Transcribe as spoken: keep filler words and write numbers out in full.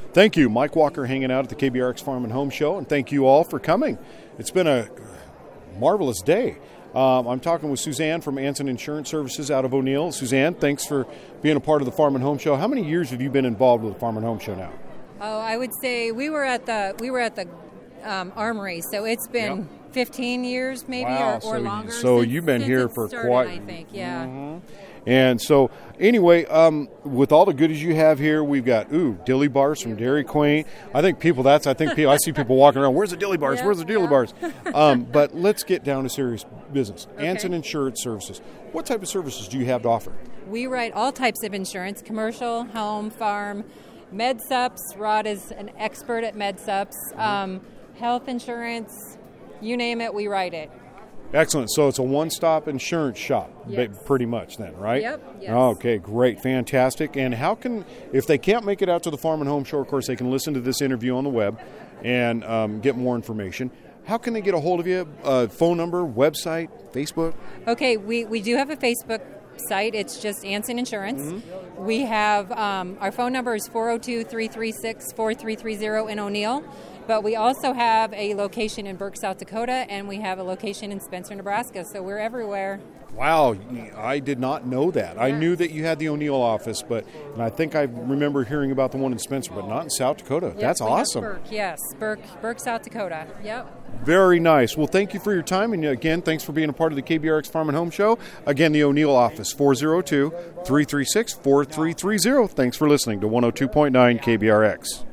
Thank you, Mike Walker, hanging out at the K B R X Farm and Home Show, and thank you all for coming. It's been a marvelous day. Um, I'm talking with Suzanne from Anson Insurance Services out of O'Neill. Suzanne, thanks for being a part of the Farm and Home Show. How many years have you been involved with the Farm and Home Show now? Oh, I would say we were at the we were at the um, Armory, so it's been Yep. fifteen years maybe Wow, or, or so, longer. So since, you've been since here it for started, quite. I think, yeah. Mm-hmm. And so, anyway, um, with all the goodies you have here, we've got ooh dilly bars from Dairy Queen. I think people. That's I think people. I see people walking around. Where's the dilly bars? Yeah, Where's the dilly yeah. bars? Um, but let's get down to serious business. Okay. Anson Insurance Services. What type of services do you have to offer? We write all types of insurance: commercial, home, farm, med sups. Rod is an expert at med sups. Um, health insurance, you name it, we write it. Excellent. So it's a one-stop insurance shop, Yes. ba- pretty much then, right? Yep, yes. Okay, great, fantastic. And how can, if they can't make it out to the Farm and Home Show, of course, they can listen to this interview on the web and um, get more information. How can they get a hold of you? Uh, phone number, website, Facebook? Okay, we, we do have a Facebook site. It's just Anson Insurance. Mm-hmm. We have, um, our phone number is four oh two, three three six, four three three zero in O'Neill. But we also have a location in Burke, South Dakota, and we have a location in Spencer, Nebraska. So we're everywhere. Wow, I did not know that. I knew that you had the O'Neill office, but and I think I remember hearing about the one in Spencer, but not in South Dakota. Yep, That's we have awesome. Burke, yes, Burke, Burke, South Dakota. Yep. Very nice. Well, thank you for your time. And again, thanks for being a part of the K B R X Farm and Home Show. Again, the O'Neill office, four oh two, three three six, four three three zero. Thanks for listening to one oh two point nine K B R X.